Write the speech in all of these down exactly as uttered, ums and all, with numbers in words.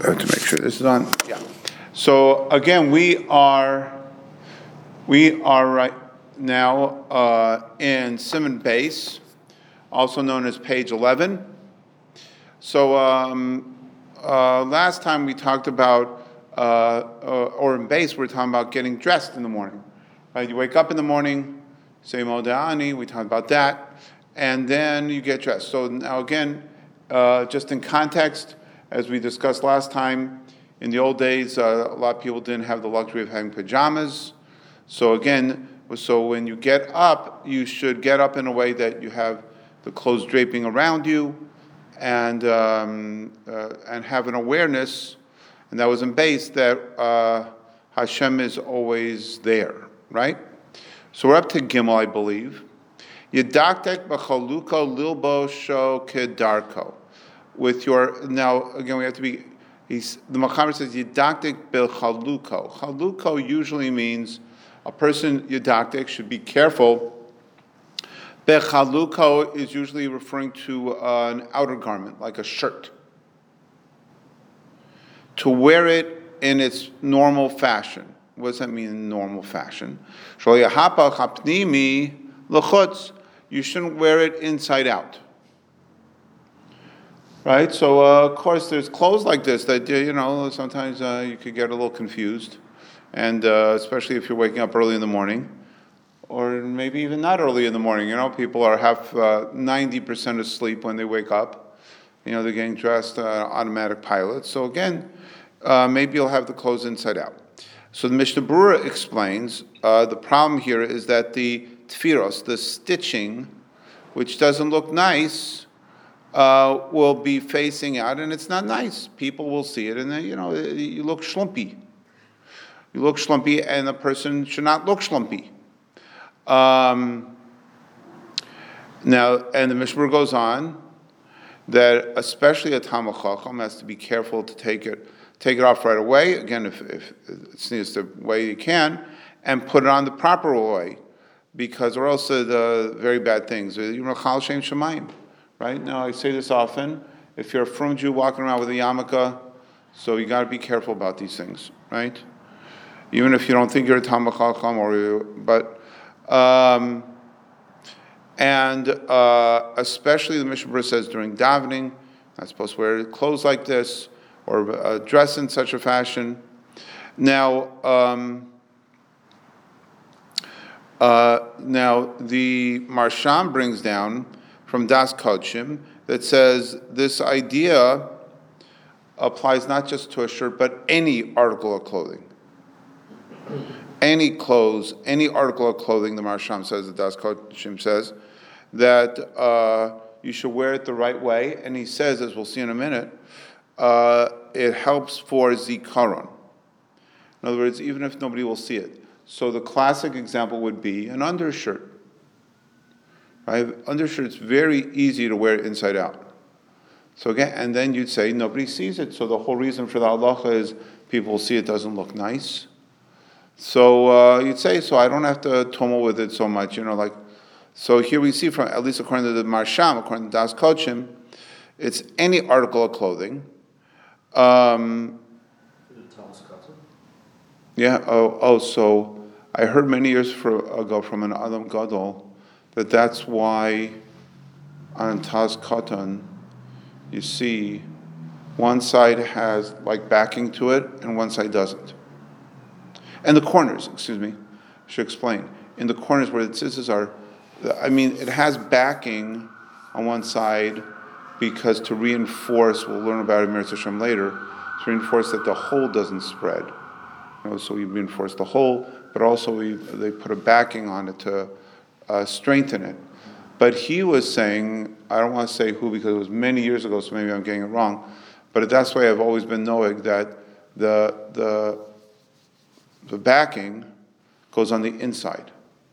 have to make sure this is on. Yeah. So again, we are we are right now uh, in Siman Beis, also known as page eleven. So um, uh, last time we talked about, uh, uh, or in Beis, we we're talking about getting dressed in the morning. Right? You wake up in the morning, say Moda'ani, we talked about that, and then you get dressed. So now again, uh, just in context, as we discussed last time, in the old days, uh, a lot of people didn't have the luxury of having pajamas. So again, so when you get up, you should get up in a way that you have the clothes draping around you, and um, uh, and have an awareness, and that was in Beis, that uh, Hashem is always there, right? So we're up to Gimel, I believe. Yedaktek b'chaluko lilbo sho kedarko. With your, now again we have to be, he's, the Machaber says Yedaktek b'chaluko. Chaluko usually means a person, Yedaktek, should be careful. Bechaluko is usually referring to uh, an outer garment, like a shirt. To wear it in its normal fashion. What does that mean in normal fashion? You shouldn't wear it inside out. Right? So, uh, of course, there's clothes like this that, you know, sometimes uh, you could get a little confused. And uh, especially if you're waking up early in the morning. Or maybe even not early in the morning. You know, people are half, uh, ninety percent asleep when they wake up. You know, they're getting dressed, uh, automatic pilot. So again, uh, maybe you'll have the clothes inside out. So the Mishnah Berurah explains, uh, the problem here is that the tfiros, the stitching, which doesn't look nice, uh, will be facing out, and it's not nice. People will see it, and then, you know, you look schlumpy. You look schlumpy, and the person should not look schlumpy. Um, now, and the Mishnah goes on that especially a Talmid Chacham has to be careful to take it, take it off right away. Again, if, if it's the way you can, and put it on the proper way, because or else uh, the very bad things. You know, Chal Shem Shemayim, right? Now I say this often. If you're a frum Jew walking around with a yarmulke, so you got to be careful about these things, right? Even if you don't think you're a Talmid Chacham, or you, but. Um, and uh, especially the Mishnah Berurah says during davening, not supposed to wear clothes like this or uh, dress in such a fashion. Now, um, uh, now the Marsham brings down from Das Kodshim that says this idea applies not just to a shirt but any article of clothing. Any clothes, any article of clothing, the Marsham says, the Das Kodshim says, that uh, you should wear it the right way. And he says, as we'll see in a minute, uh, it helps for zikaron. In other words, even if nobody will see it. So the classic example would be an undershirt. Right? Undershirt's very easy to wear inside out. So again, and then you'd say nobody sees it. So the whole reason for the halacha is people will see it doesn't look nice. So uh, you'd say, so I don't have to tumble with it so much, you know, like, so here we see from, at least according to the Marsham, according to Das Kodshim, it's any article of clothing. Um, yeah, oh, oh, so I heard many years for, ago from an Adam Gadol that that's why on Taz Katan, you see one side has like backing to it and one side doesn't. And the corners, excuse me, I should explain. In the corners where the tzitzis are, I mean, it has backing on one side because to reinforce, we'll learn about it in Meretz Hashem later, to reinforce that the hole doesn't spread. You know, so we reinforce the hole, but also we, they put a backing on it to uh, strengthen it. But he was saying, I don't want to say who because it was many years ago, so maybe I'm getting it wrong, but that's why I've always been knowing that the the The backing goes on the inside.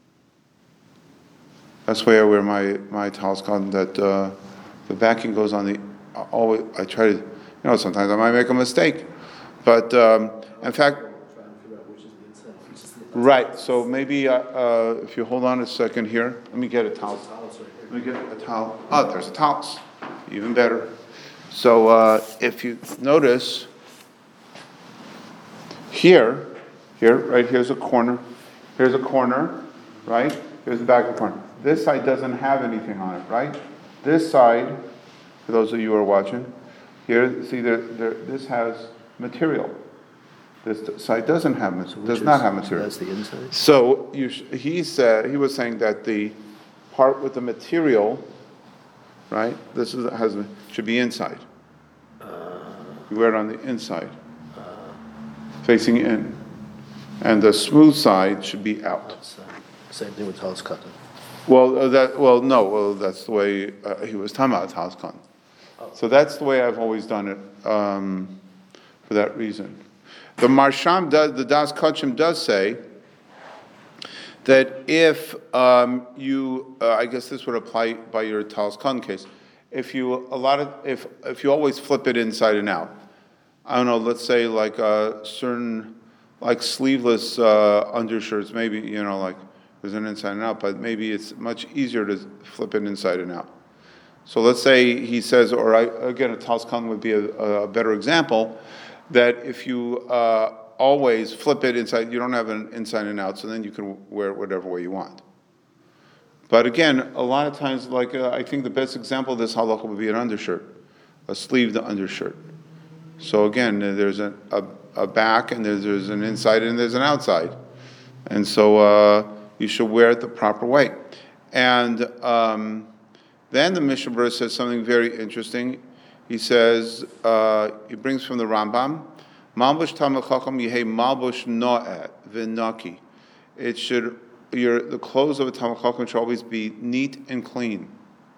That's why I wear my my talis cotton. That uh, the backing goes on the. Always, I try to, you know, sometimes I might make a mistake, but um, in fact, right. So maybe uh, uh, if you hold on a second here, let me get a towel. Let me get a towel. Oh, there's a towel. Even better. So uh, if you notice, here, here, right here's a corner. Here's a corner, right? Here's the back of the corner. This side doesn't have anything on it, right? This side, for those of you who are watching, here, see, there, there, this has material. This side doesn't have material. Does not have material. That's the inside. So you sh- he said he was saying that the part with the material, right? This is has should be inside. Uh, you wear it on the inside, uh, facing in, and the smooth side should be out. Outside. Same thing with house cotton. Well, uh, that well no, well that's the way uh, he was talking about house cotton. Oh. So that's the way I've always done it um, for that reason. The Marsham does, the Das Kachim does say that if um, you, uh, I guess this would apply by your Talis Khan case, if you a lot of if if you always flip it inside and out, I don't know, let's say like a certain like sleeveless uh, undershirts, maybe you know like there's an inside and out, but maybe it's much easier to flip it inside and out. So let's say he says, or I, again, a Talis Khan would be a, a better example. That if you uh, always flip it inside, you don't have an inside and out, so then you can wear it whatever way you want. But again, a lot of times, like uh, I think the best example of this halacha would be an undershirt, a sleeved undershirt. So again, there's a, a, a back, and there's, there's an inside, and there's an outside. And so uh, you should wear it the proper way. And um, then the Mishnah Berurah says something very interesting. He says, uh, he brings from the Rambam, Malbush Talmid Chacham Yehei Malbush No'eh V'Naki. It should, your, the clothes of a Talmid Chacham should always be neat and clean.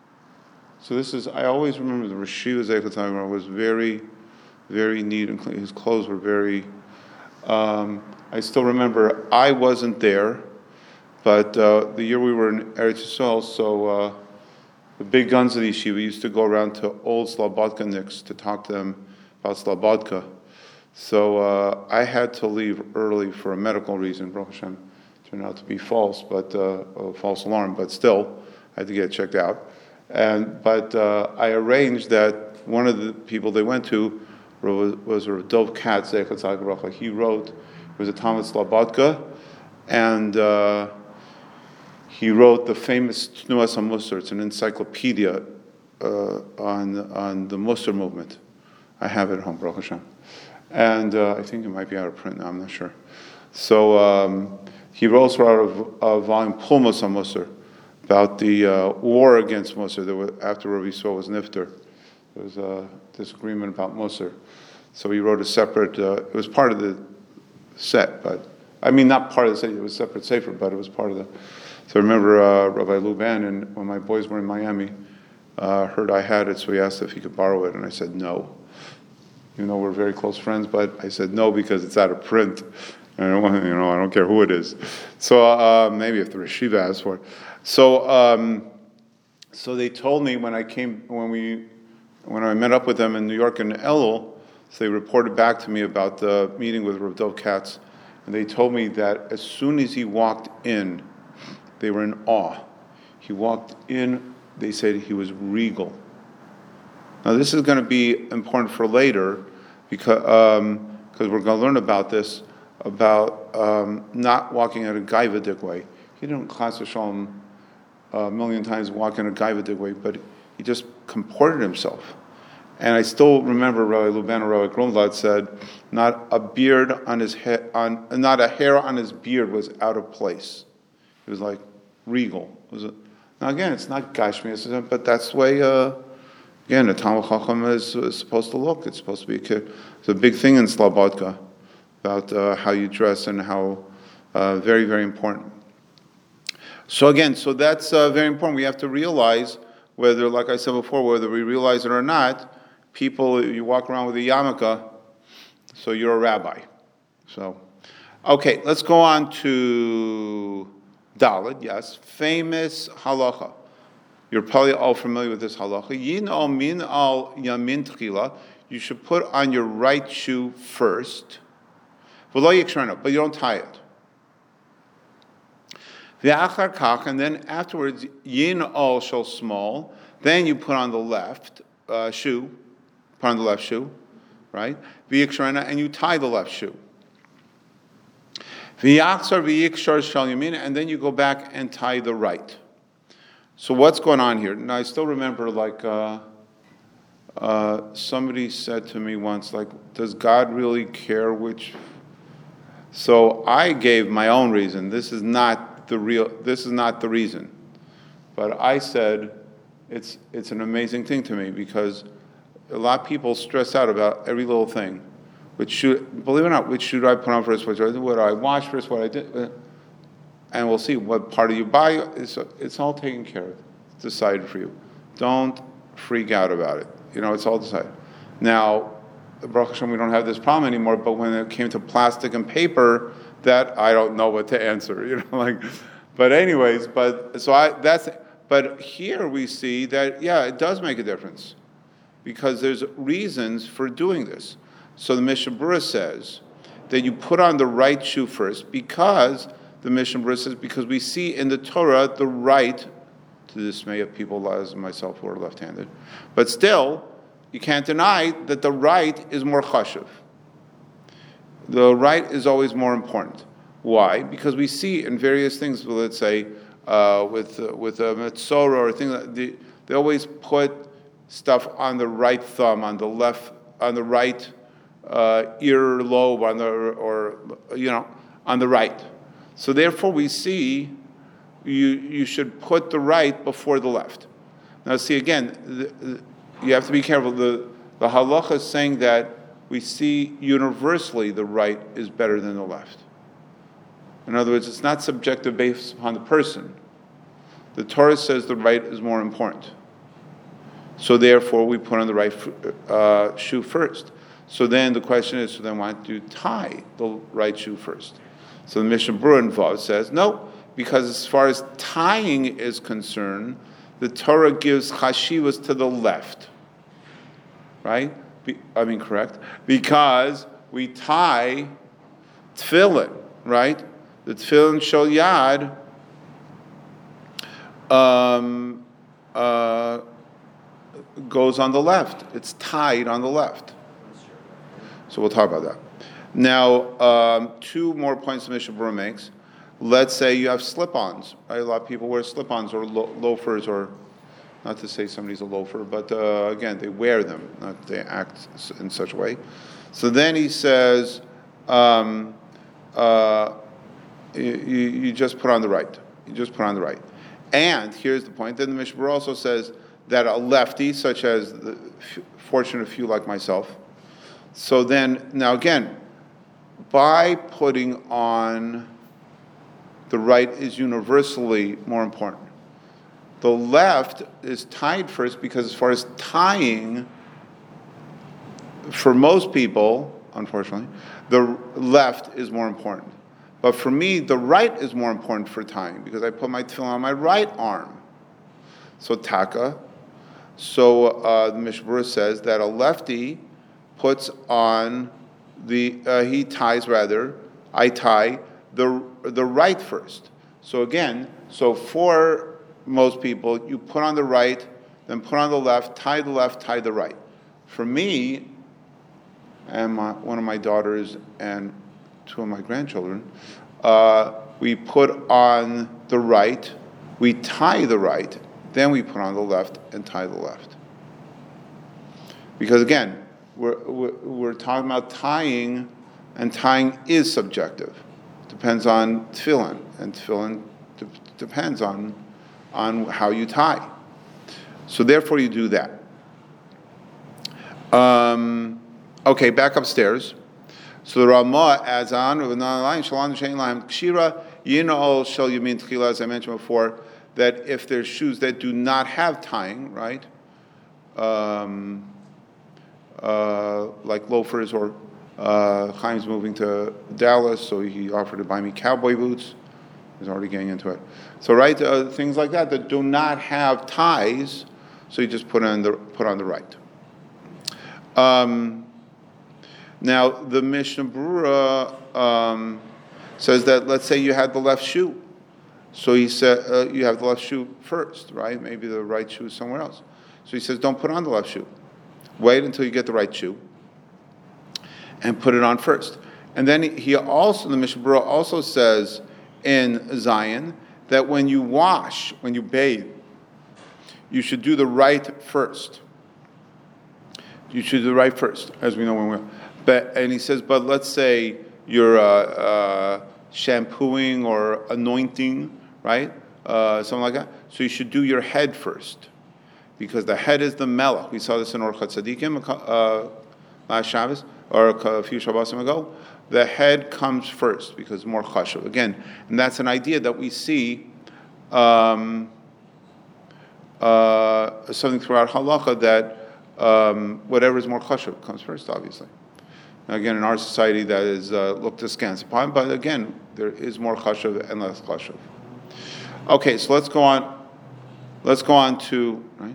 So this is, I always remember the Rashi Zeichat was very, very neat and clean. His clothes were very, um, I still remember, I wasn't there, but uh, the year we were in Eretz Yisrael, so uh, the big guns of the yeshiva used to go around to old Slobodkaniks to talk to them about Slobodka. So uh, I had to leave early for a medical reason. Baruch Hashem turned out to be false, but uh, a false alarm. But still, I had to get checked out. And but uh, I arranged that one of the people they went to was, was Rav Dov Katz. He wrote. He was a Talmid Slobodka, and. Uh, He wrote the famous Tnuas HaMusar. It's an encyclopedia uh, on on the Musar movement. I have it at home, Baruch Hashem. And uh, I think it might be out of print now, I'm not sure. So um, he also wrote a, a volume, Pulmus HaMusar, about the uh, war against Musar. There was, after Rav Yisrael was Nifter, there was a disagreement about Musar. So he wrote a separate, uh, it was part of the set, but, I mean, not part of the set, it was a separate sefer, but it was part of the... So I remember uh, Rabbi Lou Bannon, when my boys were in Miami, uh, heard I had it, so he asked if he could borrow it, and I said no. Even though we're very close friends, but I said no because it's out of print. And I don't want, you know, I don't care who it is. So uh, maybe if the Reshiva asked for it. So, um, so they told me when I came, when we, when I met up with them in New York and Elul, so they reported back to me about the meeting with Rav Dov Katz, and they told me that as soon as he walked in, they were in awe. He walked in, they said he was regal. Now this is going to be important for later, because um, because we're going to learn about this, about um, not walking in a gaivadik way. He didn't class Shalom a million times walk in a gaivadik way, but he just comported himself. And I still remember Rabbi Luban, Rabbi Grunwald said, not a beard on his head, on not a hair on his beard was out of place. It was like regal. Was it? Now again, it's not Gashmi, but that's the way, uh, again, a Talmid Chacham is, is supposed to look. It's supposed to be a kid. It's a big thing in Slobodka about uh, how you dress and how, uh, very, very important. So again, so that's uh, very important. We have to realize whether, like I said before, whether we realize it or not, people, you walk around with a yarmulke, so you're a rabbi. So, okay, let's go on to Daled, yes, famous halacha. You're probably all familiar with this halacha. Yin al min al yamin tchila. You should put on your right shoe first. V'lo yikshrena, but you don't tie it. V'achar kach, and then afterwards, yin al shel small. Then you put on the left uh, shoe, put on the left shoe, right? V'yikshrena, and you tie the left shoe. V'yachzar v'yikshar shal yamin, and then you go back and tie the right. So what's going on here? Now I still remember, like uh, uh, somebody said to me once, like, does God really care which? So I gave my own reason. This is not the real. This is not the reason. But I said, it's it's an amazing thing to me because a lot of people stress out about every little thing. Which should, believe it or not, which should I put on first? What do I wash first? What I did, and we'll see what part of you buy. It's it's all taken care of. It's decided for you. Don't freak out about it. You know, it's all decided. Now, Baruch Hashem, we don't have this problem anymore. But when it came to plastic and paper, that I don't know what to answer. You know, like. But anyways, but so I that's. But here we see that yeah, it does make a difference, because there's reasons for doing this. So the Mishnah Berurah says that you put on the right shoe first, because the Mishnah Berurah says because we see in the Torah the right, to the dismay of people as myself who are left-handed, but still you can't deny that the right is more chashuv. The right is always more important. Why? Because we see in various things, let's say uh, with uh, with a metzora or things like they, they always put stuff on the right thumb, on the left, on the right. Uh, ear lobe on the or you know on the right, so therefore we see you you should put the right before the left. Now see again, the, the, you have to be careful. The the halacha is saying that we see universally the right is better than the left. In other words, it's not subjective based upon the person. The Torah says the right is more important, so therefore we put on the right uh, shoe first. So then the question is, so then why don't you tie the right shoe first? So the Mishnah Berurah involved says, no, because as far as tying is concerned, the Torah gives chashivas to the left. Right? Be, I mean, correct? Because we tie tefillin, right? The tefillin shel yad um, uh, goes on the left. It's tied on the left. So we'll talk about that. Now, um, two more points the Mishnah Berurah makes. Let's say you have slip-ons. Right? A lot of people wear slip-ons or lo- loafers, or not to say somebody's a loafer, but uh, again, they wear them, not they act in such a way. So then he says, um, uh, you, you just put on the right. You just put on the right. And here's the point. Then the Mishnah Berurah also says that a lefty, such as the fortunate few like myself, so then, now again, by putting on the right is universally more important. The left is tied first because as far as tying, for most people, unfortunately, the left is more important. But for me, the right is more important for tying because I put my tefillin on my right arm. So taka. So uh, the Mishnah Berurah says that a lefty puts on the, uh, he ties rather, I tie the the right first. So again, so for most people, you put on the right, then put on the left, tie the left, tie the right. For me, and my, one of my daughters and two of my grandchildren, uh, we put on the right, we tie the right, then we put on the left and tie the left. Because again, We're, we're, we're talking about tying, and tying is subjective. It depends on tefillin, and tefillin de- depends on, on how you tie. So therefore you do that. Um, okay, back upstairs. So the Ramah adds on, as I mentioned before, that if there's shoes that do not have tying, right? Um, Uh, like loafers, or uh, Chaim's moving to Dallas, so he offered to buy me cowboy boots. He's already getting into it. So right, uh, things like that that do not have ties, so you just put on the put on the right. Um, now the Mishnah Berurah um, says that let's say you had the left shoe, so he said uh, you have the left shoe first, right? Maybe the right shoe is somewhere else. So he says don't put on the left shoe. Wait until you get the right shoe and put it on first. And then he also, the Mishnah Berurah also says in Zion that when you wash, when you bathe, you should do the right first. You should do the right first, as we know when we're. But and he says, but let's say you're uh, uh, shampooing or anointing, right? Uh, something like that. So you should do your head first, because the head is the melech. We saw this in Orchat Tzadikim uh, last Shabbos or a few Shabbosim ago. The head comes first because it's more chashuv. Again, and that's an idea that we see um, uh, something throughout halacha that um, whatever is more chashuv comes first, obviously. Now, again, in our society, that is uh, looked askance upon, but again, there is more chashuv and less chashuv. Okay, so let's go on. Let's go on to right.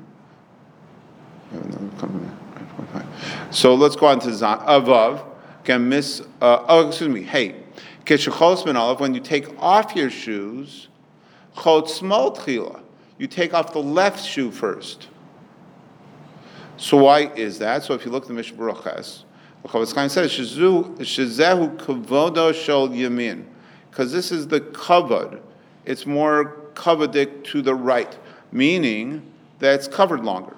So let's go on to Avav. Again, miss. Uh, oh, excuse me. Hey, when you take off your shoes, you take off the left shoe first. So why is that? So if you look at the Mishnah Berurah, the Chofetz Chaim says shezehu kavodo shel yamin, because this is the kavod. It's more kavodic to the right, meaning that it's covered longer.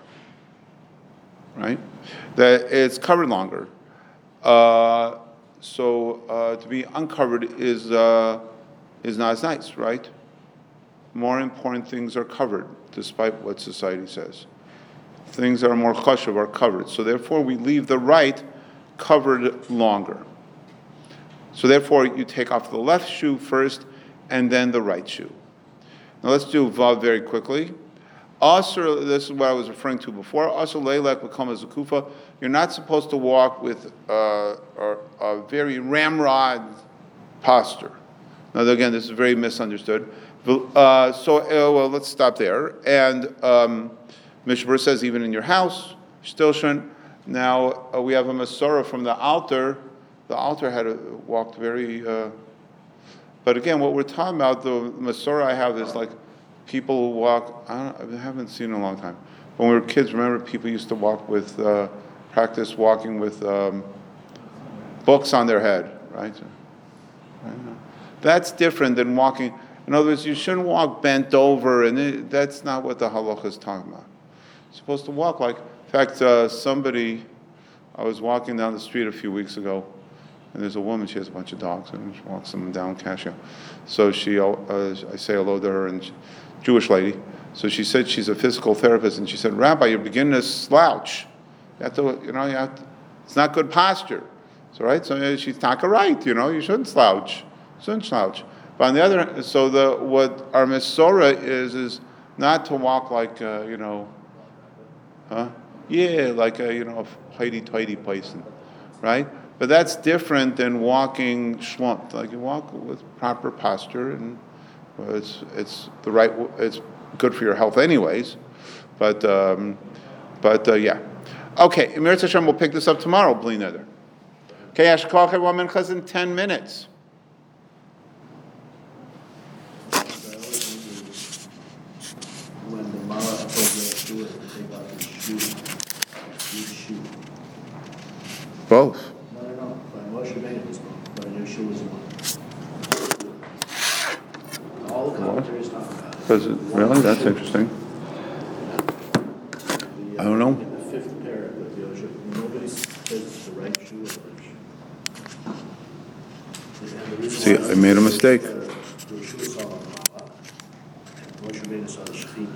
Right? That it's covered longer. Uh, so uh, to be uncovered is uh, is not as nice, right? More important things are covered, despite what society says. Things that are more chashuv are covered. So therefore, we leave the right covered longer. So therefore, you take off the left shoe first, and then the right shoe. Now let's do vav very quickly. Also, this is what I was referring to before. Also, leilek l'kama zakufa. You're not supposed to walk with uh, a, a very ramrod posture. Now, again, this is very misunderstood. Uh, so, uh, well, let's stop there. And um, Mishnah Berurah says, even in your house, still shouldn't. Now uh, we have a Masorah from the altar. The altar had walked very. Uh, but again, what we're talking about, the Masorah I have is like. People who walk, I, don't, I haven't seen in a long time. When we were kids, remember people used to walk with, uh, practice walking with um, books on their head, right? That's different than walking. In other words, you shouldn't walk bent over, and it, that's not what the halacha is talking about. You're supposed to walk like, in fact, uh, somebody, I was walking down the street a few weeks ago, and there's a woman, she has a bunch of dogs, and she walks them down Cassia. So she, uh, I say hello to her, and she, Jewish lady. So she said she's a physical therapist, and she said, Rabbi, you're beginning to slouch. You have to, you know, you have to, it's not good posture. So right, so she's not right. You know, you shouldn't slouch. You shouldn't slouch. But on the other hand, so the what our Masorah is is not to walk like uh, you know, huh? Yeah, like a you know, hoity-toity person, right? But that's different than walking schlumped. Like you walk with proper posture and. It's it's the right. It's good for your health, anyways. But um, but uh, yeah, okay. Emir Hashem, we'll pick this up tomorrow. Bli neder. Okay, Ashkach everyone minchas in ten minutes. When the Mara told you to do it, to take out his shoe, his shoe. Both. No, no, no. But Moshe Rabbeinu was wrong. But your shoe was wrong. All the commentaries talk about it. Does it really? That's interesting. The, uh, I don't know. In the fifth parak with Yosef, nobody says it's the right shoe or the left shoe. And the reason See, why I made a mistake. Your shoe is all on the Mala. Moshe Rabbeinu saw the Shechina.